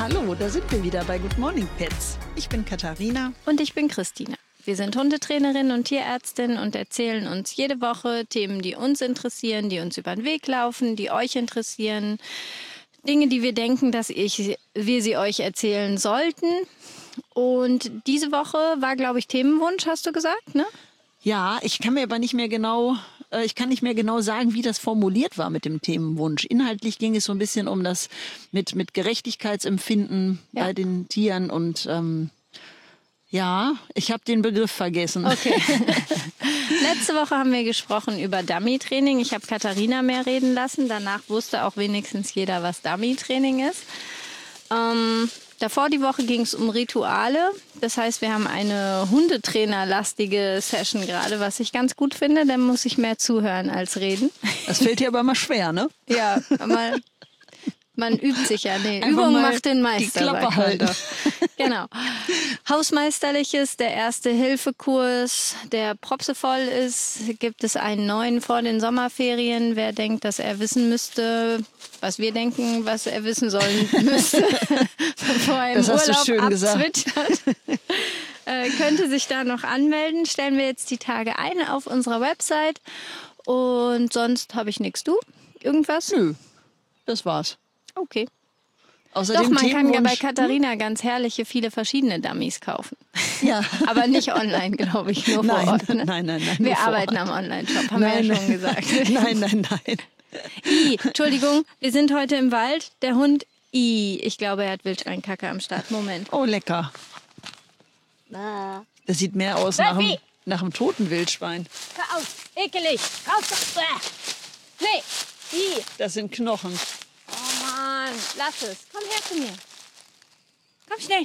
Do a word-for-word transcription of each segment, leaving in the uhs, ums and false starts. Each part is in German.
Hallo, da sind wir wieder bei Good Morning Pets. Ich bin Katharina. Und ich bin Christina. Wir sind Hundetrainerin und Tierärztin und erzählen uns jede Woche Themen, die uns interessieren, die uns über den Weg laufen, die euch interessieren. Dinge, die wir denken, dass ich, wir sie euch erzählen sollten. Und diese Woche war, glaube ich, Themenwunsch, hast du gesagt, ne? Ja, ich kann mir aber nicht mehr genau, äh, ich kann nicht mehr genau sagen, wie das formuliert war mit dem Themenwunsch. Inhaltlich ging es so ein bisschen um das mit, mit Gerechtigkeitsempfinden Ja. bei den Tieren und ähm, ja, ich habe den Begriff vergessen. Okay. Letzte Woche haben wir gesprochen über Dummy-Training. Ich habe Katharina mehr reden lassen. Danach wusste auch wenigstens jeder, was Dummy-Training ist. Ähm, davor die Woche ging es um Rituale. Das heißt, wir haben eine Hundetrainer-lastige Session gerade, was ich ganz gut finde. Dann muss ich mehr zuhören als reden. Das fällt dir aber mal schwer, ne? Ja, mal... Man übt sich ja. Nee, Einfach Übung mal macht den Meister. die Klappe halten. Genau. Hausmeisterliches, der Erste-Hilfe-Kurs, der propsevoll ist, gibt es einen neuen vor den Sommerferien. Wer denkt, dass er wissen müsste, was wir denken, was er wissen sollen müsste, bevor er im Das hast du Urlaub schön gesagt. abzwitschert, äh, könnte sich da noch anmelden. Stellen wir jetzt die Tage ein auf unserer Website. Und sonst habe ich nichts. Du? Irgendwas? Nö, das war's. Okay. Außerdem Doch, man kann ja bei Themenwunsch- Katharina ganz herrliche, viele verschiedene Dummies kaufen. Ja. Aber nicht online, glaube ich, nur Nein, vor Ort. Ne? nein, nein, nein, nur Wir vor arbeiten Ort. am Online-Shop, haben Nein, wir ja schon gesagt. Nein, nein, nein. I, Entschuldigung, wir sind heute im Wald. Der Hund I, ich glaube, er hat Wildschweinkacke am Start. Moment. Oh, lecker. Das sieht mehr aus nach einem, nach einem toten Wildschwein. Hör auf, ekelig, raus. Nee, I. Das sind Knochen. Oh Mann, lass es. Komm her zu mir. Komm schnell.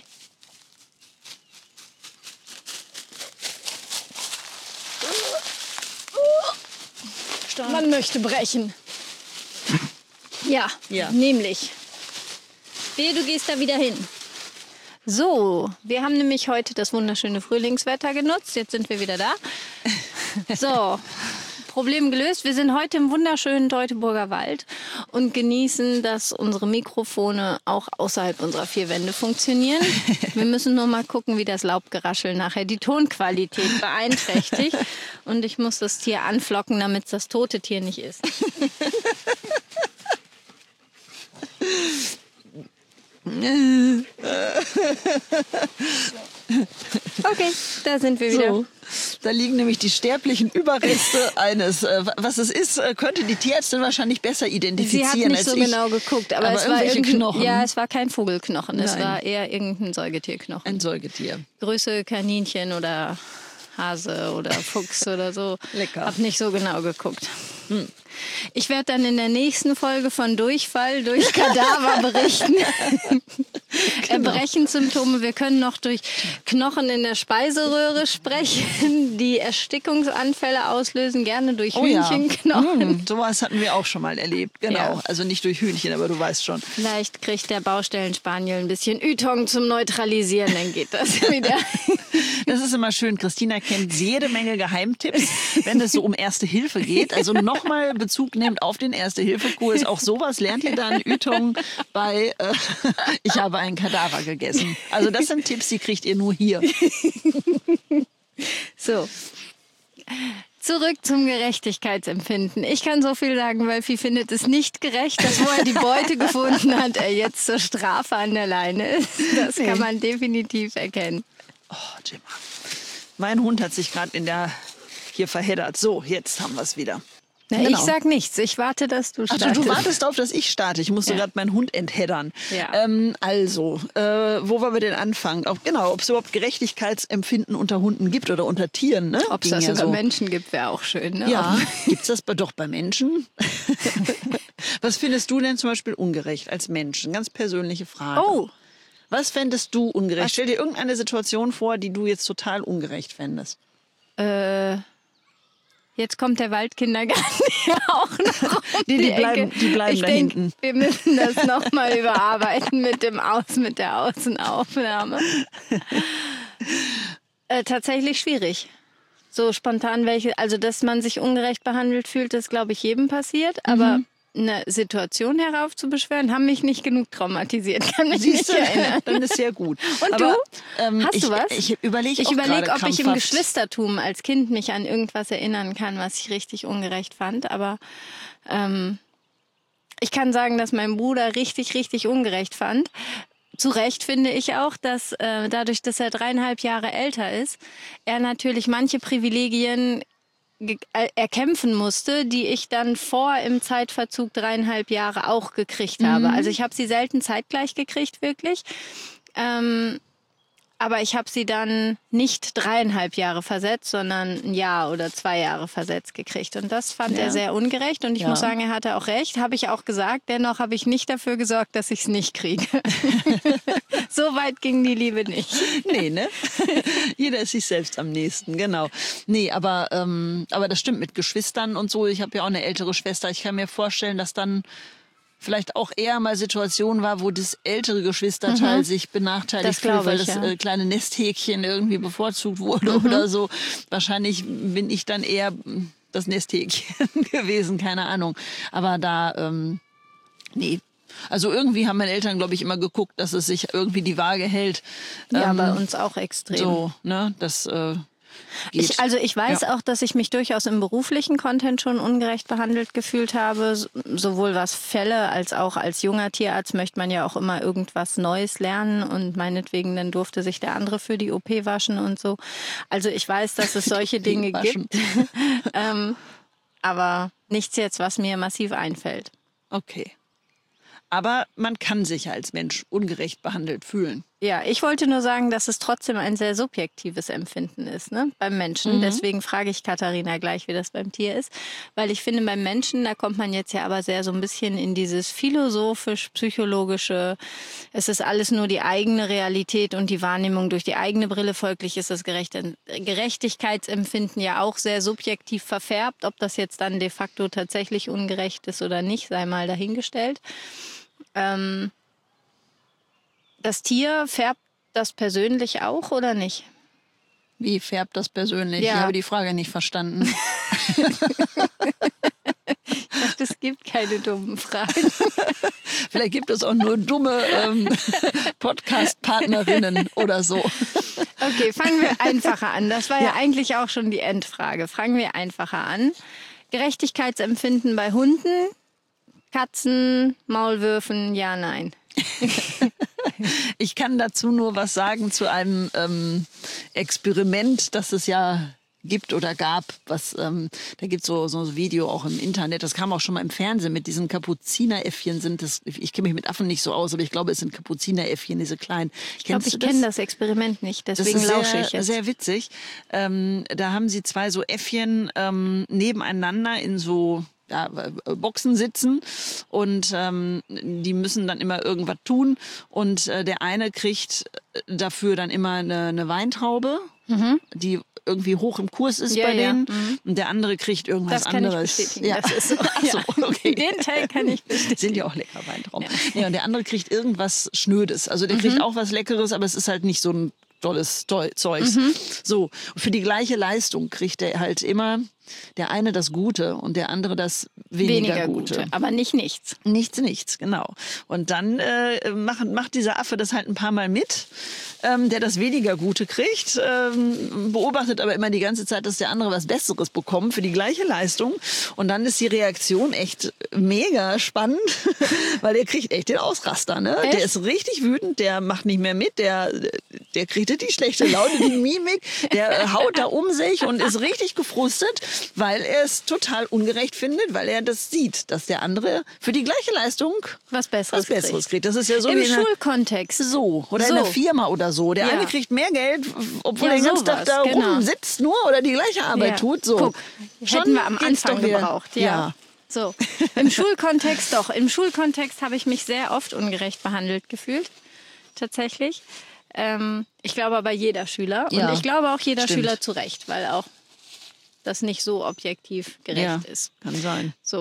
Stark. Man möchte brechen. Ja, Ja. nämlich. Wehe, du gehst da wieder hin. So, wir haben nämlich heute das wunderschöne Frühlingswetter genutzt. Jetzt sind wir wieder da. So, Problem gelöst. Wir sind heute im wunderschönen Teutoburger Wald und genießen, dass unsere Mikrofone auch außerhalb unserer vier Wände funktionieren. Wir müssen nur mal gucken, wie das Laubgeraschel nachher die Tonqualität beeinträchtigt. Und ich muss das Tier anflocken, damit es das tote Tier nicht ist. Okay, da sind wir wieder. So, da liegen nämlich die sterblichen Überreste eines, äh, was es ist, äh, könnte die Tierärztin wahrscheinlich besser identifizieren Sie hat nicht als so ich. genau geguckt, aber, Aber es war irgendwelche irgendein, Knochen. Ja, es war kein Vogelknochen, es Nein. war eher irgendein Säugetierknochen. Ein Säugetier. Größe Kaninchen oder Hase oder Fuchs oder so. Lecker. Hab nicht so genau geguckt. Hm. Ich werde dann in der nächsten Folge von Durchfall durch Kadaver berichten. Genau. Erbrechensymptome. Wir können noch durch Knochen in der Speiseröhre sprechen, die Erstickungsanfälle auslösen, gerne durch Oh ja. Hühnchenknochen. Hm, sowas hatten wir auch schon mal erlebt. Genau. Ja. Also nicht durch Hühnchen, aber du weißt schon. Vielleicht kriegt der Baustellenspaniel ein bisschen Ytong zum Neutralisieren, dann geht das wieder. Das ist immer schön. Christina kennt jede Menge Geheimtipps, wenn es so um Erste Hilfe geht. Also nochmal Bezug nehmt auf den Erste-Hilfe-Kurs. Auch sowas lernt ihr dann Ytong bei äh, Ich habe einen Kadaver gegessen. Also das sind Tipps, die kriegt ihr nur hier. So. Zurück zum Gerechtigkeitsempfinden. Ich kann so viel sagen, Wölfi findet es nicht gerecht, dass wo er die Beute gefunden hat, er jetzt zur Strafe an der Leine ist. Das kann man definitiv erkennen. Oh, Gemma. Mein Hund hat sich gerade in der hier verheddert. So, jetzt haben wir es wieder. Na, Genau. Ich sag nichts. Ich warte, dass du Also startest. du wartest darauf, dass ich starte. Ich musste Ja. gerade meinen Hund entheddern. Ja. Ähm, also, äh, wo wollen wir denn anfangen? Auch, genau, ob es überhaupt Gerechtigkeitsempfinden unter Hunden gibt oder unter Tieren. Ne? Ob es Ging das ja über so. Menschen gibt, wäre auch schön. Ne? Ja, gibt es das bei- doch bei Menschen? Was findest du denn zum Beispiel ungerecht als Mensch? Eine ganz persönliche Frage. Oh, Was fändest du ungerecht? Was? Stell dir irgendeine Situation vor, die du jetzt total ungerecht fändest. äh, jetzt kommt der Waldkindergarten hier auch noch um Die, die, die bleiben, Ecke. die bleiben ich da denk, hinten. wir müssen das nochmal überarbeiten mit dem Aus, mit der Außenaufnahme. äh, tatsächlich schwierig. So spontan welche, also dass man sich ungerecht behandelt fühlt, das glaube ich jedem passiert, aber eine Situation heraufzubeschwören, haben mich nicht genug traumatisiert. Kann mich Siehst nicht du? erinnern. Dann ist ja gut. Und Aber, du? ähm, Hast ich, du was? Ich überlege Ich auch überlege, gerade ob ich im krampfhaft. Geschwistertum als Kind mich an irgendwas erinnern kann, was ich richtig ungerecht fand. Aber ähm, ich kann sagen, dass mein Bruder richtig, richtig ungerecht fand. Zu Recht finde ich auch, dass äh, dadurch, dass er dreieinhalb Jahre älter ist, er natürlich manche Privilegien ge- äh, erkämpfen musste, die ich dann vor im Zeitverzug dreieinhalb Jahre auch gekriegt habe. Also ich habe sie selten zeitgleich gekriegt, wirklich. Ähm, aber ich habe sie dann nicht dreieinhalb Jahre versetzt, sondern ein Jahr oder zwei Jahre versetzt gekriegt. Und das fand Ja. er sehr ungerecht. Und ich Ja. muss sagen, er hatte auch recht, habe ich auch gesagt. Dennoch habe ich nicht dafür gesorgt, dass ich es nicht kriege. So weit ging die Liebe nicht. Nee, ne? Jeder ist sich selbst am nächsten, genau. Nee, aber, ähm, aber das stimmt mit Geschwistern und so. Ich habe ja auch eine ältere Schwester. Ich kann mir vorstellen, dass dann vielleicht auch eher mal Situationen war, wo das ältere Geschwisterteil Mhm. sich benachteiligt Das fühlt, glaube weil ich, das ja. äh, kleine Nesthäkchen irgendwie bevorzugt wurde oder so. Wahrscheinlich bin ich dann eher das Nesthäkchen gewesen, keine Ahnung. Aber da, ähm, nee. Also irgendwie haben meine Eltern, glaube ich, immer geguckt, dass es sich irgendwie die Waage hält. Ja, Ähm, bei uns auch extrem. So, ne, das äh, geht. Ich, also ich weiß Ja. auch, dass ich mich durchaus im beruflichen Content schon ungerecht behandelt gefühlt habe. S- Sowohl was Fälle als auch als junger Tierarzt möchte man ja auch immer irgendwas Neues lernen und meinetwegen dann durfte sich der andere für die O P waschen und so. Also ich weiß, dass es solche Dinge waschen. gibt. ähm, aber nichts jetzt, was mir massiv einfällt. Okay. Aber man kann sich als Mensch ungerecht behandelt fühlen. Ja, ich wollte nur sagen, dass es trotzdem ein sehr subjektives Empfinden ist, ne, beim Menschen. Mhm. Deswegen frage ich Katharina gleich, wie das beim Tier ist. Weil ich finde, beim Menschen, da kommt man jetzt ja aber sehr so ein bisschen in dieses philosophisch-psychologische, es ist alles nur die eigene Realität und die Wahrnehmung durch die eigene Brille. Folglich ist das Gerecht- Gerechtigkeitsempfinden ja auch sehr subjektiv verfärbt. Ob das jetzt dann de facto tatsächlich ungerecht ist oder nicht, sei mal dahingestellt. Ähm, das Tier färbt das persönlich auch oder nicht? Wie färbt das persönlich? Ja. Ich habe die Frage nicht verstanden. Ich dachte, es gibt keine dummen Fragen. Vielleicht gibt es auch nur dumme ähm, Podcast-Partnerinnen oder so. Okay, fangen wir einfacher an. Das war ja. ja eigentlich auch schon die Endfrage. Fangen wir einfacher an. Gerechtigkeitsempfinden bei Hunden, Katzen, Maulwürfen, ja, nein. Ich kann dazu nur was sagen zu einem ähm, Experiment, das es ja gibt oder gab. Was, ähm, da gibt es so, so ein Video auch im Internet, das kam auch schon mal im Fernsehen mit diesen Kapuzineräffchen. Sind das, ich kenne mich mit Affen nicht so aus, aber ich glaube, es sind Kapuzineräffchen, diese kleinen. Ich glaube, ich kenne das Experiment nicht, deswegen das ist lausche sehr, ich jetzt. Sehr witzig. Ähm, da haben sie zwei so Äffchen ähm, nebeneinander in so ja, Boxen sitzen und ähm, die müssen dann immer irgendwas tun und äh, der eine kriegt dafür dann immer eine, eine Weintraube, mhm. die irgendwie hoch im Kurs ist ja, bei ja. denen Mhm. und der andere kriegt irgendwas das kann anderes. Ich bestätigen. Ja. Das ist so. Ach so, okay. Den Teil kann ich bestätigen. Sind ja auch lecker Weintrauben. Ja. Nee, und der andere kriegt irgendwas Schnödes. Also der mhm. kriegt auch was Leckeres, aber es ist halt nicht so ein tolles Zeugs. Mhm. So, für die gleiche Leistung kriegt er halt immer der eine das Gute und der andere das weniger, weniger Gute. Gute. Aber nicht nichts. Nichts, nichts, genau. Und dann äh, macht, macht dieser Affe das halt ein paar Mal mit, ähm, der das weniger Gute kriegt, ähm, beobachtet aber immer die ganze Zeit, dass der andere was Besseres bekommt für die gleiche Leistung. Und dann ist die Reaktion echt mega spannend, weil der kriegt echt den Ausraster. Ne? Der ist richtig wütend, der macht nicht mehr mit, der, der kriegt die schlechte Laune, die Mimik, der haut da um sich und ist richtig gefrustet, weil er es total ungerecht findet, weil er das sieht, dass der andere für die gleiche Leistung was Besseres, was Besseres kriegt. kriegt. Das ist ja so im wie in Schulkontext. So, oder so. in einer Firma oder so. Der ja. eine kriegt mehr Geld, obwohl ja, er den ganzen sowas, Tag da genau. rumsitzt nur oder die gleiche Arbeit ja. tut. So. Guck, Schon hätten wir am geht's Anfang doch wieder. gebraucht. Ja. ja. So, im Schulkontext doch. Im Schulkontext habe ich mich sehr oft ungerecht behandelt gefühlt. Tatsächlich. Ähm, ich glaube aber jeder Schüler. Ja. Und ich glaube auch jeder Stimmt. Schüler zu Recht, weil auch das nicht so objektiv gerecht ja. ist. Kann sein. So.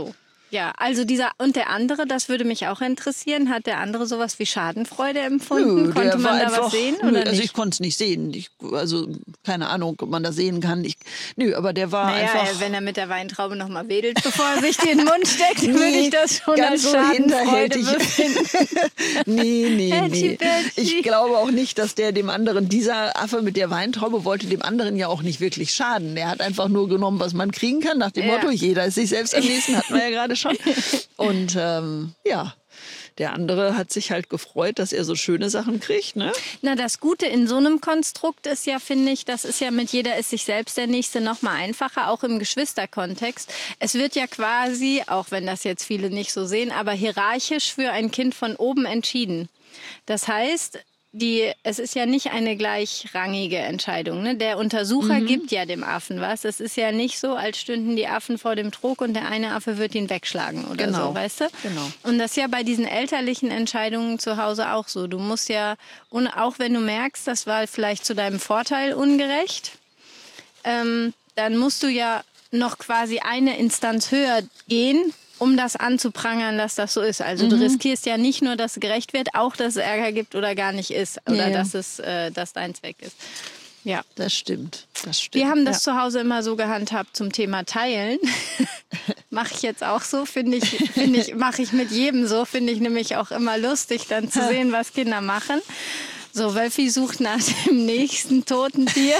Ja, also dieser und der andere, das würde mich auch interessieren. Hat der andere sowas wie Schadenfreude empfunden? Nö, Konnte der man war da einfach, was sehen nö, oder also nicht? ich konnte es nicht sehen. Ich, also keine Ahnung, ob man das sehen kann. Ich, nö, aber der war Naja, einfach... wenn er mit der Weintraube noch mal wedelt, bevor er sich die in den Mund steckt, würde ich das schon ganz als so Schadenfreude hinterhältig. befinden. nee, nee, Hätschi, nee. Bätschi. Ich glaube auch nicht, dass der dem anderen, dieser Affe mit der Weintraube wollte dem anderen ja auch nicht wirklich schaden. Der hat einfach nur genommen, was man kriegen kann, nach dem Ja. Motto, jeder ist sich selbst am nächsten, hatten wir ja gerade schon. Und ähm, ja, der andere hat sich halt gefreut, dass er so schöne Sachen kriegt, ne? Na, das Gute in so einem Konstrukt ist ja, finde ich, das ist ja mit jeder ist sich selbst der Nächste noch mal einfacher, auch im Geschwisterkontext. Es wird ja quasi, auch wenn das jetzt viele nicht so sehen, aber hierarchisch für ein Kind von oben entschieden. Das heißt, die, es ist ja nicht eine gleichrangige Entscheidung. Ne? Der Untersucher Mhm. gibt ja dem Affen was. Es ist ja nicht so, als stünden die Affen vor dem Trog und der eine Affe wird ihn wegschlagen oder Genau. so, weißt du? Genau. Und das ist ja bei diesen elterlichen Entscheidungen zu Hause auch so. Du musst ja, und auch wenn du merkst, das war vielleicht zu deinem Vorteil ungerecht, ähm, dann musst du ja noch quasi eine Instanz höher gehen, um das anzuprangern, dass das so ist. Also Mhm. du riskierst ja nicht nur, dass es gerecht wird, auch, dass es Ärger gibt oder gar nicht ist. Oder Ja, ja. dass es äh, dass dein Zweck ist. Ja. Das stimmt, das stimmt. Wir haben das ja. zu Hause immer so gehandhabt zum Thema Teilen. Mache ich jetzt auch so, finde ich, finde ich, mache ich mit jedem so, finde ich nämlich auch immer lustig, dann zu sehen, was Kinder machen. So, Wölfi sucht nach dem nächsten toten Tier,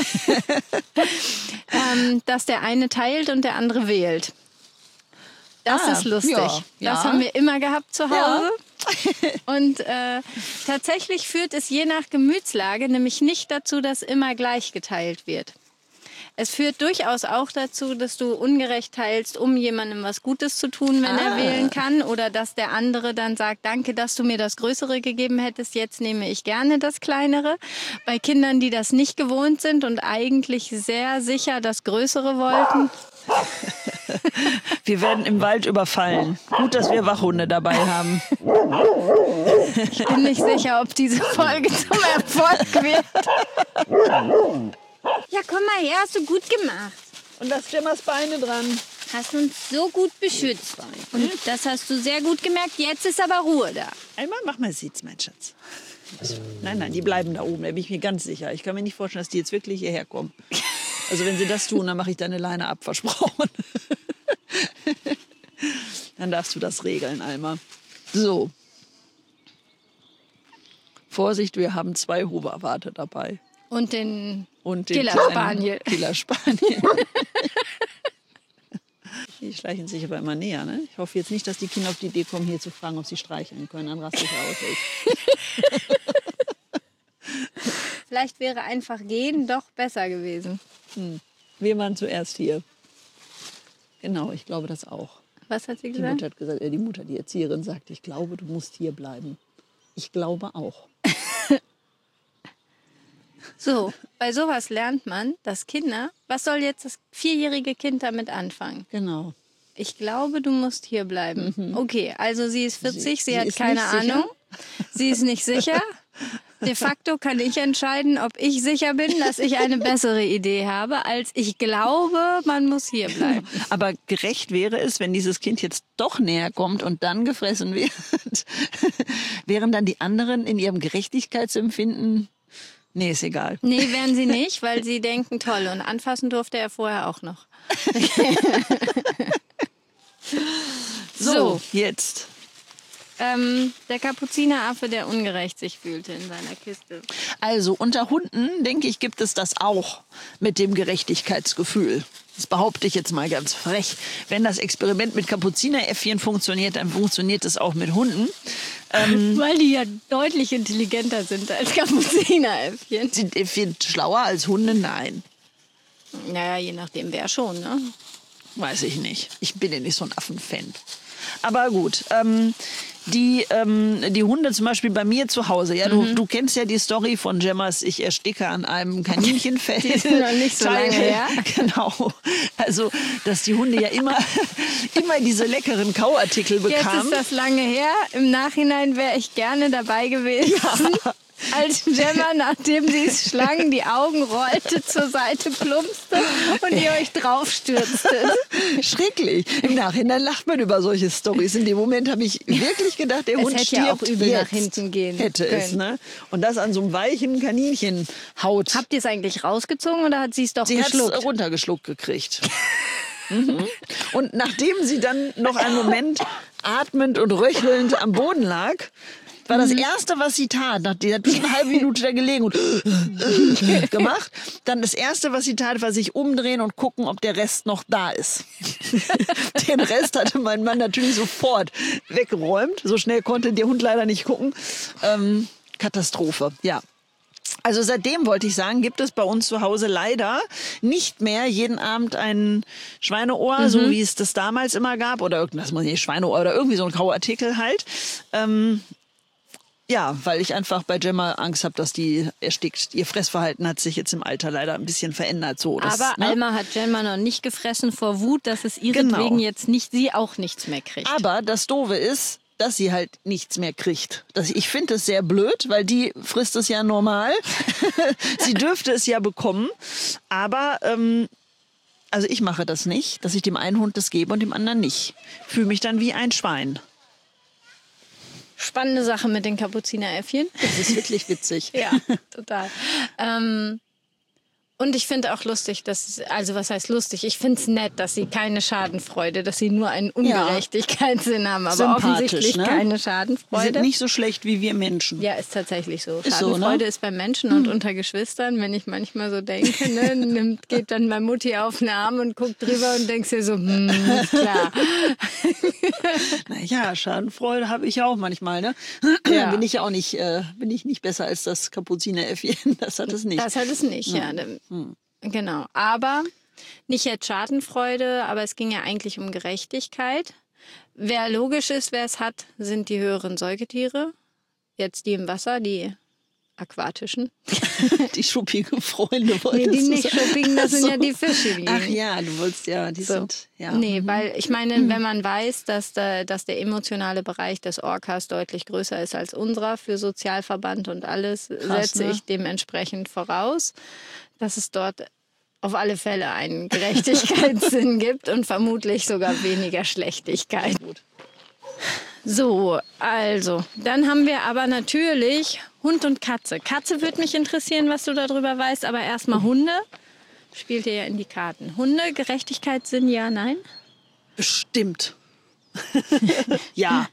ähm, dass der eine teilt und der andere wählt. Das Ah, ist lustig. ja, Das ja. haben wir immer gehabt zu Ja. Hause. Und äh, tatsächlich führt es je nach Gemütslage nämlich nicht dazu, dass immer gleich geteilt wird. Es führt durchaus auch dazu, dass du ungerecht teilst, um jemandem was Gutes zu tun, wenn er Ah. wählen kann. Oder dass der andere dann sagt, danke, dass du mir das Größere gegeben hättest, jetzt nehme ich gerne das Kleinere. Bei Kindern, die das nicht gewohnt sind und eigentlich sehr sicher das Größere wollten. Wir werden im Wald überfallen. Gut, dass wir Wachhunde dabei haben. Ich bin nicht sicher, ob diese Folge zum Erfolg wird. Ja, komm mal her, hast du gut gemacht. Und das Stemmers Beine dran. Hast uns so gut beschützt. Und das hast du sehr gut gemerkt. Jetzt ist aber Ruhe da. Einmal mach mal Sitz, mein Schatz. Nein, nein, die bleiben da oben, da bin ich mir ganz sicher. Ich kann mir nicht vorstellen, dass die jetzt wirklich hierher kommen. Also wenn sie das tun, dann mache ich deine Leine ab, versprochen. Dann darfst du das regeln, Alma. So. Vorsicht, wir haben zwei Hoverwarte dabei. Und den Und den Killer kleinen Spaniel. Killer Spaniel. Die schleichen sich aber immer näher, ne? Ich hoffe jetzt nicht, dass die Kinder auf die Idee kommen, hier zu fragen, ob sie streicheln können. Dann raste ich aus. Ich. Vielleicht wäre einfach gehen doch besser gewesen. Hm. Wir waren zuerst hier. Genau, ich glaube das auch. Was hat sie Die gesagt? Mutter hat gesagt, äh, die Mutter, die Erzieherin sagt, ich glaube, du musst hier bleiben. Ich glaube auch. So, bei sowas lernt man, dass Kinder, was soll jetzt das vierjährige Kind damit anfangen? Genau. Ich glaube, du musst hier bleiben. Okay, also sie ist vierzig, sie, Sie- sie hat ist keine nicht sicher? Ahnung. Sie ist nicht sicher. De facto kann ich entscheiden, ob ich sicher bin, dass ich eine bessere Idee habe, als ich glaube, man muss hier bleiben. Aber gerecht wäre es, wenn dieses Kind jetzt doch näher kommt und dann gefressen wird. Wären dann die anderen in ihrem Gerechtigkeitsempfinden? Nee, ist egal. Nee, werden sie nicht, weil sie denken, toll. Und anfassen durfte er vorher auch noch. So, So. jetzt. Ähm, der Kapuzineraffe, der ungerecht sich fühlte in seiner Kiste. Also unter Hunden, denke ich, gibt es das auch mit dem Gerechtigkeitsgefühl. Das behaupte ich jetzt mal ganz frech. Wenn das Experiment mit Kapuzineräffchen funktioniert, dann funktioniert es auch mit Hunden. Ähm, Weil die ja deutlich intelligenter sind als Kapuzineräffchen. sind Äffchen schlauer als Hunde? Nein. Naja, je nachdem, wer schon, ne? Weiß ich nicht. Ich bin ja nicht so ein Affenfan. Aber gut, ähm, die, ähm, die Hunde zum Beispiel bei mir zu Hause, ja, du, Mhm. du kennst ja die Story von Gemmas, ich ersticke an einem Kaninchenfell. Die ist noch nicht so lange her. Genau. Also, dass die Hunde ja immer, immer diese leckeren Kauartikel Jetzt bekamen. ist das lange her. Im Nachhinein wäre ich gerne dabei gewesen. als Gemma, nachdem sie es schlang, die Augen rollte, zur Seite plumpste und ihr euch draufstürztet. Schrecklich. Im Nachhinein lacht man über solche Storys. In dem Moment habe ich wirklich gedacht, der Es Hund hätte stirbt ja auch übel jetzt. nach hinten gehen Hätte es, können. ne? Und das an so einem weichen Kaninchenhaut. Habt ihr es eigentlich rausgezogen oder hat sie es doch Sie hat es geschluckt? runtergeschluckt gekriegt. Mhm. Und nachdem sie dann noch einen Moment atmend und röchelnd am Boden lag, war das Erste, was sie tat, nachdem sie hat bestimmt eine halbe Minute da gelegen und gemacht, dann das Erste, was sie tat, war sich umdrehen und gucken, ob der Rest noch da ist. Den Rest hatte mein Mann natürlich sofort weggeräumt. So schnell konnte der Hund leider nicht gucken. Ähm, Katastrophe, ja. Also seitdem, wollte ich sagen, gibt es bei uns zu Hause leider nicht mehr jeden Abend ein Schweineohr, mhm. so wie es das damals immer gab. Oder irgendwas, nicht Schweineohr oder irgendwie so ein Kauartikel halt. Ähm, ja, weil ich einfach bei Gemma Angst habe, dass die erstickt. Ihr Fressverhalten hat sich jetzt im Alter leider ein bisschen verändert. So, das, Aber ne? Alma hat Gemma noch nicht gefressen vor Wut, dass es ihretwegen Genau. jetzt nicht, sie auch nichts mehr kriegt. Aber das Doofe ist, dass sie halt nichts mehr kriegt. Das, ich finde es sehr blöd, weil die frisst es ja normal. Sie dürfte es ja bekommen. Aber ähm, also ich mache das nicht, dass ich dem einen Hund das gebe und dem anderen nicht. Fühle mich dann wie ein Schwein. Spannende Sache mit den Kapuzineräffchen. Das ist wirklich witzig. Ja, total. Ähm, und ich finde auch lustig, dass, also was heißt lustig? Ich finde es nett, dass sie keine Schadenfreude, dass sie nur einen Ungerechtigkeitssinn haben, aber Sympathisch, offensichtlich ne? keine Die Schadenfreude. sind nicht so schlecht wie wir Menschen. Ja, ist tatsächlich so. Ist so, Schadenfreude ne? ist bei Menschen und unter Geschwistern, wenn ich manchmal so denke, ne, nimmt, geht dann meine Mutti auf den Arm und guckt drüber und denkst dir so, hm, ist klar. Naja, Schadenfreude habe ich ja auch manchmal, ne? Ja. Bin ich ja auch nicht, äh, bin ich nicht besser als das Kapuzineräffchen. Das hat es nicht. Das hat es nicht, ja. Hm. Genau. Aber nicht jetzt Schadenfreude, aber es ging ja eigentlich um Gerechtigkeit. Wer logisch ist, wer es hat, sind die höheren Säugetiere. Jetzt die im Wasser, die aquatischen. Die schuppigen Freunde Nee, wolltest die du nicht sagen. schuppigen, das Ach sind so. ja die Fische. Die Ach ja, du wolltest ja, die So. sind, ja. Nee, Mhm. weil ich meine, wenn man weiß, dass der, dass der emotionale Bereich des Orcas deutlich größer ist als unserer für Sozialverband und alles, Krass, setze ne? ich dementsprechend voraus, dass es dort auf alle Fälle einen Gerechtigkeitssinn gibt und vermutlich sogar weniger Schlechtigkeit. So, also, dann haben wir aber natürlich Hund und Katze. Katze würde mich interessieren, was du darüber weißt, aber erstmal Hunde. Spielt ihr ja in die Karten. Hunde, Gerechtigkeitssinn, ja, nein? Bestimmt. Ja.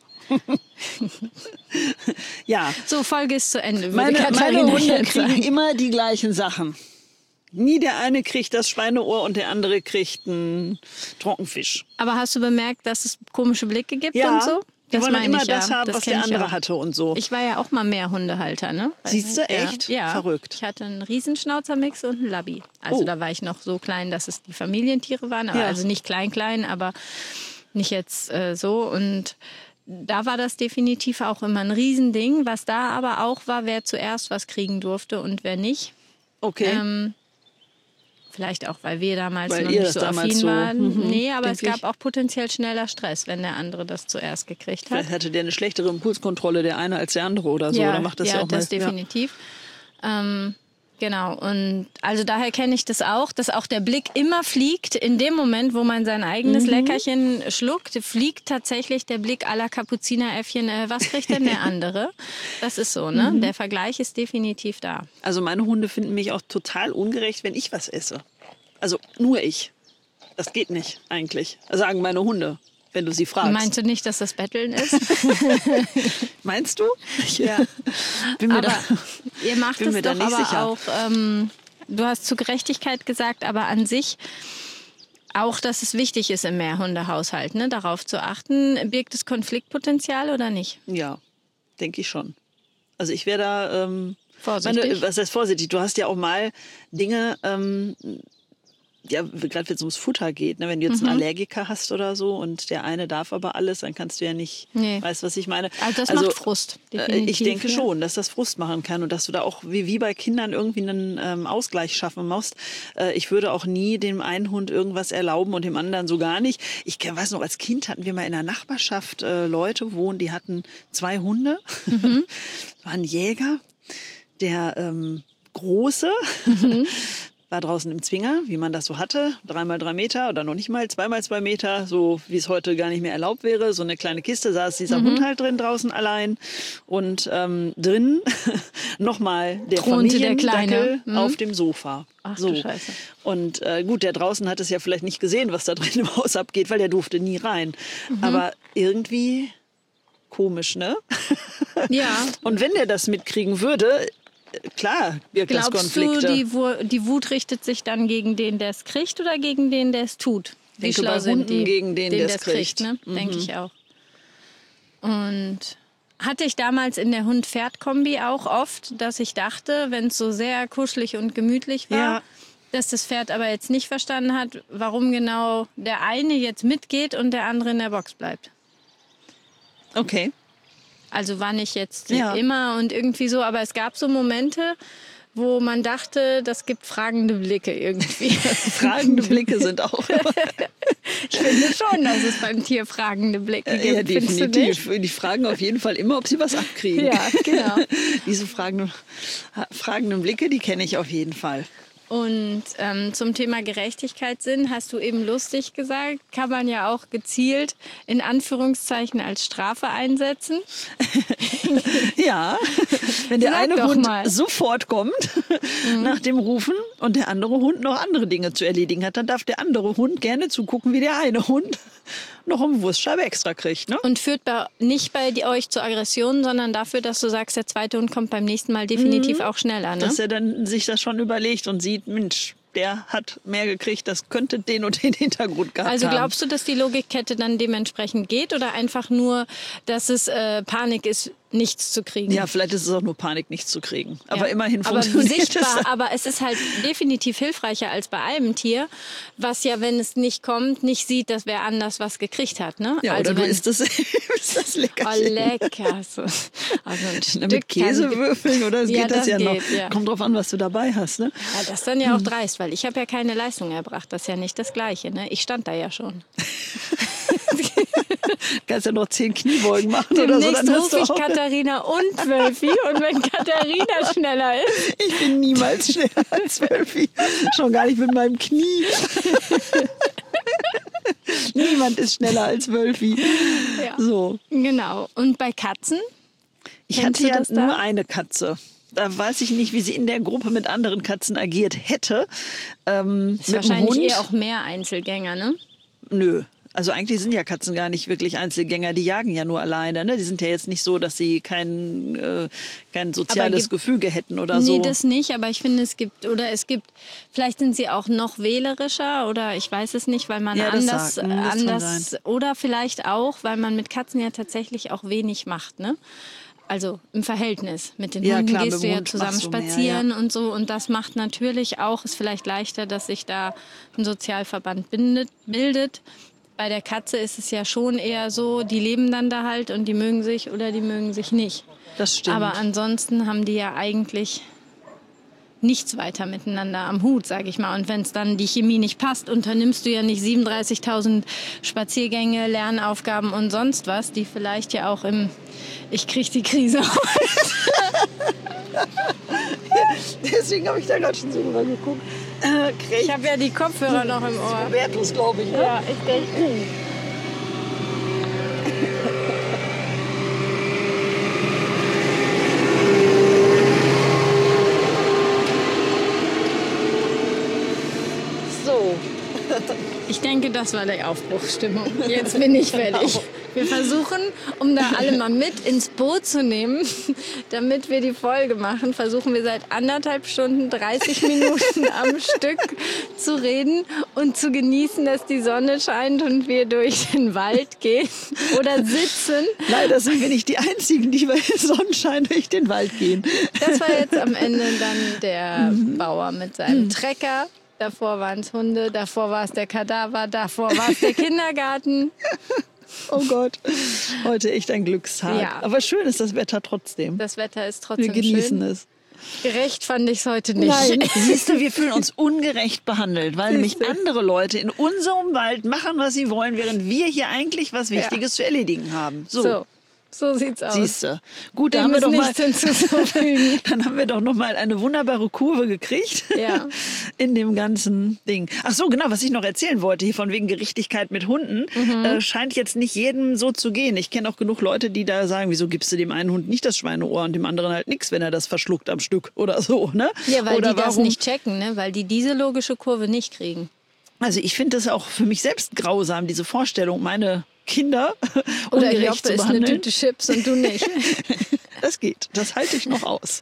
Ja. So, Folge ist zu Ende. würde Meine, Katharina meine Hunde jetzt kriegen sagen. immer die gleichen Sachen. Nie der eine kriegt das Schweineohr und der andere kriegt einen Trockenfisch. Aber hast du bemerkt, dass es komische Blicke gibt Ja, und so? die wollen meine immer ich, ja. das haben, was kenn der ich andere auch. hatte und so. Ich war ja auch mal mehr Hundehalter, ne? Siehst du, Ja. echt? Ja. Verrückt. Ich hatte einen Riesenschnauzermix und einen Labby. Also Oh. da war ich noch so klein, dass es die Familientiere waren. Aber Ja. Also nicht klein, klein, aber nicht jetzt äh, so. Und da war das definitiv auch immer ein Riesending. Was da aber auch war, wer zuerst was kriegen durfte und wer nicht. Okay. Ähm, Vielleicht auch, weil wir damals Weil noch ihr nicht das so damals affin so, waren. mhm, nee, aber es denk gab auch potenziell schneller Stress, wenn der andere das zuerst gekriegt hat. Vielleicht hatte der eine schlechtere Impulskontrolle, der eine als der andere oder so. Ja, Oder macht das ja, ja auch das mal. definitiv. Ähm, genau, und also daher kenne ich das auch, dass auch der Blick immer fliegt. In dem Moment, wo man sein eigenes Mhm. Leckerchen schluckt, fliegt tatsächlich der Blick aller Kapuzineräffchen. Äh, was kriegt denn der andere? Das ist so, ne? Mhm. Der Vergleich ist definitiv da. Also meine Hunde finden mich auch total ungerecht, wenn ich was esse. Also nur ich. Das geht nicht eigentlich. Sagen meine Hunde, wenn du sie fragst. Meinst du nicht, dass das Betteln ist? Meinst du? Ja. Bin mir Aber da, ihr macht bin es mir doch da nicht aber sicher. auch, ähm, du hast zu Gerechtigkeit gesagt, aber an sich auch, dass es wichtig ist im Mehrhundehaushalt, ne, darauf zu achten. Birgt es Konfliktpotenzial oder nicht? Ja, denke ich schon. Also ich wäre da... Ähm, Vorsichtig. Meine, was heißt vorsichtig? Du hast ja auch mal Dinge... Ähm, ja, gerade wenn es ums Futter geht, ne? Wenn du jetzt Mhm. einen Allergiker hast oder so und der eine darf aber alles, dann kannst du ja nicht, Nee. weißt du, was ich meine? Also das macht Frust, äh, definitiv, Ich denke ja. schon, dass das Frust machen kann und dass du da auch wie, wie bei Kindern irgendwie einen ähm, Ausgleich schaffen musst. Äh, ich würde auch nie dem einen Hund irgendwas erlauben und dem anderen so gar nicht. Ich kenn- weiß noch, als Kind hatten wir mal in der Nachbarschaft äh, Leute wohnen, die hatten zwei Hunde, Mhm. waren Jäger. der ähm, Große mhm. war draußen im Zwinger, wie man das so hatte. Drei mal drei Meter oder noch nicht mal, zwei mal zwei Meter, so wie es heute gar nicht mehr erlaubt wäre. So eine kleine Kiste saß dieser mhm. Hund halt drin draußen allein. Und ähm, drin nochmal der Thronte Familiendackel der Kleine. Mhm. auf dem Sofa. Ach so. du Scheiße. Und äh, gut, der draußen hat es ja vielleicht nicht gesehen, was da drin im Haus abgeht, weil der durfte nie rein. Mhm. Aber irgendwie komisch, ne? Ja. Und wenn der das mitkriegen würde, klar, birgt das Konflikte. Glaubst du, die, Wu- die Wut richtet sich dann gegen den, der es kriegt, oder gegen den, der es tut? Wie denke, schlau bei sind Hunden die? gegen den, den der der es es kriegt, kriegt. ne? Mhm. Denke ich auch. Und hatte ich damals in der Hund-Pferd-Kombi auch oft, dass ich dachte, wenn es so sehr kuschelig und gemütlich war, Ja. dass das Pferd aber jetzt nicht verstanden hat, warum genau der eine jetzt mitgeht und der andere in der Box bleibt. Okay. Also war nicht jetzt Ja. immer und irgendwie so, aber es gab so Momente, wo man dachte, das gibt fragende Blicke irgendwie. Fragende Blicke sind auch. Ich finde schon, dass es beim Tier fragende Blicke gibt. Ja, Findest du definitiv. nicht? Die fragen auf jeden Fall immer, ob sie was abkriegen. Ja, genau. Diese fragenden, fragenden Blicke, die kenne ich auf jeden Fall. Und ähm, zum Thema Gerechtigkeitssinn hast du eben lustig gesagt, kann man ja auch gezielt in Anführungszeichen als Strafe einsetzen. Ja, wenn der Sag eine doch Hund mal. sofort kommt mhm. nach dem Rufen und der andere Hund noch andere Dinge zu erledigen hat, dann darf der andere Hund gerne zugucken, wie der eine Hund noch eine Wurstscheibe extra kriegt. Ne? Und führt bei, nicht bei die, euch zu Aggressionen, sondern dafür, dass du sagst, der zweite Hund kommt beim nächsten Mal definitiv Mhm. auch schneller. Ne? Dass er dann sich das schon überlegt und sieht, Mensch, der hat mehr gekriegt, das könnte den und den Hintergrund gehabt Also haben. glaubst du, dass die Logikkette dann dementsprechend geht oder einfach nur, dass es äh, Panik ist, nichts zu kriegen? Ja, vielleicht ist es auch nur Panik, nichts zu kriegen. Aber Ja. immerhin aber funktioniert sichtbar, es. aber es ist halt definitiv hilfreicher als bei einem Tier, was ja, wenn es nicht kommt, nicht sieht, dass wer anders was gekriegt hat. Ne? Ja, also oder du wenn- isst das, isst das Oh, Leckerchen. lecker. So. Also ein Stück Mit Käsewürfeln oder Ja, geht das, das ja noch? geht, ja. Kommt drauf an, was du dabei hast. Ne? Ja, das ist dann ja auch dreist, weil ich habe ja keine Leistung erbracht. Das ist ja nicht das Gleiche. Ne? Ich stand da ja schon. Kannst ja noch zehn Kniebeugen machen oder so. Demnächst Dann hast rufe du ich auch, Katharina und Wölfi. Und wenn Katharina schneller ist, ich bin niemals schneller als Wölfi. Schon gar nicht mit meinem Knie. Niemand ist schneller als Wölfi. Ja. So. genau. Und bei Katzen? Ich Kennst hatte du ja das da? nur eine Katze. Da weiß ich nicht, wie sie in der Gruppe mit anderen Katzen agiert hätte. Ähm, Ist mit dem wahrscheinlich Hund, eher auch mehr Einzelgänger, ne? Nö. Also eigentlich sind ja Katzen gar nicht wirklich Einzelgänger, die jagen ja nur alleine. Ne? Die sind ja jetzt nicht so, dass sie kein, äh, kein soziales gibt- Gefüge hätten oder Nee, so. das nicht, aber ich finde, es gibt, oder es gibt, vielleicht sind sie auch noch wählerischer oder ich weiß es nicht, weil man Ja, das anders, sagt- das kann anders sein. oder vielleicht auch, weil man mit Katzen ja tatsächlich auch wenig macht, ne? Also im Verhältnis. Mit den Ja, Hunden klar, gehst mit du dem ja Hund zusammen machst du mehr, spazieren und so. Und das macht natürlich auch, ist vielleicht leichter, dass sich da ein Sozialverband bindet, bildet. Bei der Katze ist es ja schon eher so, die leben dann da halt und die mögen sich oder die mögen sich nicht. Das stimmt. Aber ansonsten haben die ja eigentlich nichts weiter miteinander am Hut, sage ich mal. Und wenn es dann die Chemie nicht passt, unternimmst du ja nicht siebenunddreißigtausend Spaziergänge, Lernaufgaben und sonst was, die vielleicht ja auch im Ich krieg die Krise Deswegen habe ich da gerade schon so drüber geguckt. Äh, Ich habe ja die Kopfhörer noch im Ohr. wertlos, glaube ich. Ne? Ja, ich denke. So. Ich denke, das war die Aufbruchsstimmung. Jetzt bin ich fertig. Wir versuchen, um da alle mal mit ins Boot zu nehmen, damit wir die Folge machen, versuchen wir seit anderthalb Stunden, dreißig Minuten am Stück zu reden und zu genießen, dass die Sonne scheint und wir durch den Wald gehen oder sitzen. Leider sind wir nicht die Einzigen, die bei Sonnenschein durch den Wald gehen. Das war jetzt am Ende dann der Bauer mit seinem Trecker. Davor waren es Hunde, davor war es der Kadaver, davor war es der Kindergarten. Oh Gott, heute echt ein Glückstag. Ja. Aber schön ist das Wetter trotzdem. Das Wetter ist Wir trotzdem genießen schön. es. Gerecht fand ich es heute nicht. Nein, siehst du, wir fühlen uns ungerecht behandelt, weil nämlich Siehste. andere Leute in unserem Wald machen, was sie wollen, während wir hier eigentlich was Wichtiges zu erledigen haben. So. So, So sieht's aus. Siehste. Gut, dann Dem haben, wir doch ist mal, nichts hinzuzufügen. dann haben wir doch noch mal eine wunderbare Kurve gekriegt Ja. in dem ganzen Ding. Ach so, genau, was ich noch erzählen wollte, hier von wegen Gerechtigkeit mit Hunden, Mhm. äh, scheint jetzt nicht jedem so zu gehen. Ich kenne auch genug Leute, die da sagen, wieso gibst du dem einen Hund nicht das Schweineohr und dem anderen halt nichts, wenn er das verschluckt am Stück oder so. Ne? Ja, weil oder die das warum? nicht checken, ne? Weil die diese logische Kurve nicht kriegen. Also ich finde das auch für mich selbst grausam, diese Vorstellung, meine Kinder Oder ungerecht Joppe zu ist eine behandeln. Tüte Chips und du nicht. Das geht, das halte ich noch aus.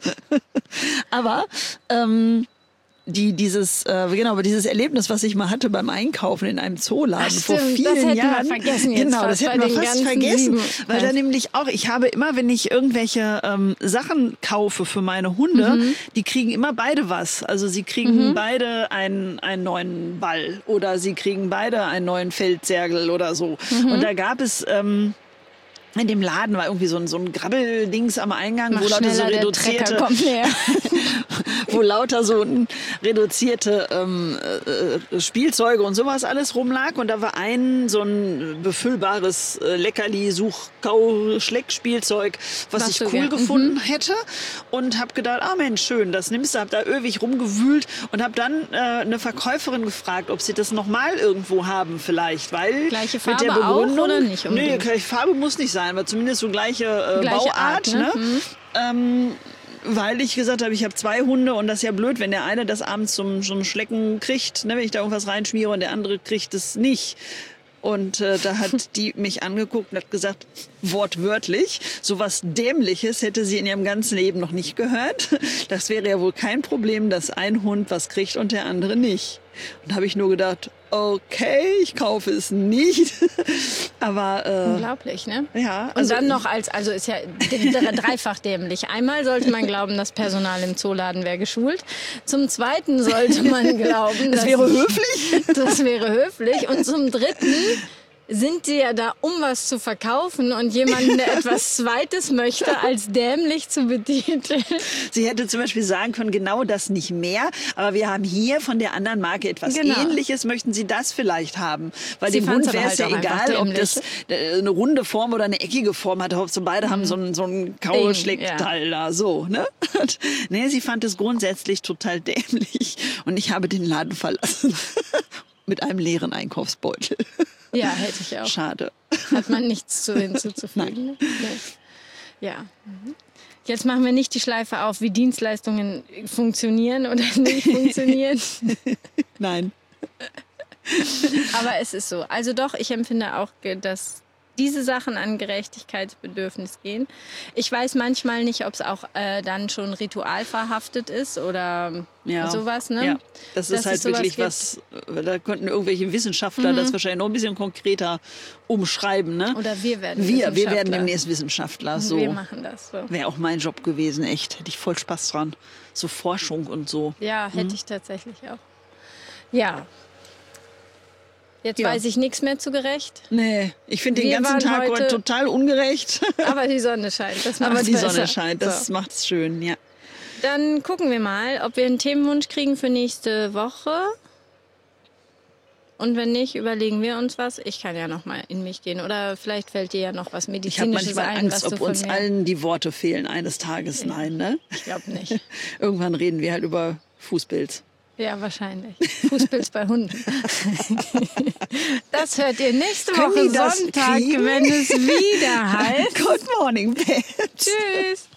Aber ähm, die, dieses, äh, genau, aber dieses Erlebnis, was ich mal hatte beim Einkaufen in einem Zooladen Ach, vor stimmt, vielen das hätten wir Jahren. vergessen jetzt genau, fast das hätten bei wir den fast ganzen vergessen. sieben. Weil Ja. da nämlich auch, ich habe immer, wenn ich irgendwelche ähm, Sachen kaufe für meine Hunde, Mhm. die kriegen immer beide was. Also sie kriegen Mhm. beide einen, einen neuen Ball oder sie kriegen beide einen neuen Feldzergel oder so. Mhm. Und da gab es... Ähm, in dem Laden war irgendwie so ein, so ein Grabbeldings am Eingang, Mach wo lauter so schneller, der reduzierte, Trecker kommt näher. wo lauter so ein reduzierte ähm, äh, Spielzeuge und sowas alles rumlag. Und da war ein so ein befüllbares äh, Leckerli, Such-Kau, Schleckspielzeug, was, Was ich du cool gern- gefunden hätte. Und habe gedacht, ah Mensch, schön, das nimmst du. Hab da ewig rumgewühlt und habe dann äh, eine Verkäuferin gefragt, ob sie das nochmal irgendwo haben vielleicht. Weil Gleiche mit der Farbe auch Begründung, oder nicht nee, unbedingt? gleiche Farbe muss nicht sein, aber zumindest so gleiche, äh, Gleiche Bauart. Art, ne? Ne? Ähm, weil ich gesagt habe, ich habe zwei Hunde und das ist ja blöd, wenn der eine das abends zum, zum Schlecken kriegt, ne, wenn ich da irgendwas reinschmiere und der andere kriegt es nicht. Und äh, da hat die mich angeguckt und hat gesagt, wortwörtlich, sowas Dämliches hätte sie in ihrem ganzen Leben noch nicht gehört. Das wäre ja wohl kein Problem, dass ein Hund was kriegt und der andere nicht. Und da habe ich nur gedacht, okay, ich kaufe es nicht. Aber äh, Unglaublich, ne? ja, Und also dann noch als, also ist ja d- d- dreifach dämlich. Einmal sollte man glauben, das Personal im Zooladen wäre geschult. Zum Zweiten sollte man glauben, das dass wäre höflich. das wäre höflich. Und zum Dritten sind sie ja da, um was zu verkaufen und jemanden, der etwas Zweites möchte, als dämlich zu betiteln. Sie hätte zum Beispiel sagen können, genau das nicht mehr, aber wir haben hier von der anderen Marke etwas Genau. Ähnliches. Möchten Sie das vielleicht haben? Weil Sie dem fand's Hund wäre aber es halt ja auch einfach egal, ob dämlich. das äh, eine runde Form oder eine eckige Form hat. Hauptsache beide haben so ein, so ein Kauschleckteil da. So, ne? Und, nee, sie fand es grundsätzlich total dämlich. Und ich habe den Laden verlassen. Mit einem leeren Einkaufsbeutel. Ja, hätte ich auch. Schade. Hat man nichts zu hinzuzufügen. Ne? Nee. Ja. Mhm. Jetzt machen wir nicht die Schleife auf, wie Dienstleistungen funktionieren oder nicht funktionieren. Nein. Aber es ist so. Also doch, ich empfinde auch, dass diese Sachen an Gerechtigkeitsbedürfnis gehen. Ich weiß manchmal nicht, ob es auch äh, dann schon ritualverhaftet ist oder Ja. sowas. Ne? Ja, das ist Dass halt es sowas wirklich gibt. was, da könnten irgendwelche Wissenschaftler das wahrscheinlich noch ein bisschen konkreter umschreiben. Ne? Oder wir werden Wir, wir werden Wissenschaftler. demnächst Wissenschaftler. Und So. wir machen das so. Wäre auch mein Job gewesen, echt. Hätte ich voll Spaß dran. So Forschung und so. Ja, hätte ich tatsächlich auch. Ja. Jetzt Ja. weiß ich nichts mehr zu gerecht. Nee, ich finde den Wir ganzen waren Tag heute- heute total ungerecht. Aber die Sonne scheint. Das Aber macht's die besser. Sonne scheint, das So. macht's schön, ja. Dann gucken wir mal, ob wir einen Themenwunsch kriegen für nächste Woche. Und wenn nicht, überlegen wir uns was. Ich kann ja noch mal in mich gehen. Oder vielleicht fällt dir ja noch was Ich habe Medizinisches manchmal ein, Angst, was du ob von uns mir... allen die Worte fehlen eines Tages. Nein, ne? Ich glaube nicht. Irgendwann reden wir halt über Fußpilz. Ja, wahrscheinlich. Fußpilz bei Hunden. Das hört ihr nächste Können Woche die das Sonntag, kriegen? wenn es wieder heißt. Good morning, Pets. Tschüss.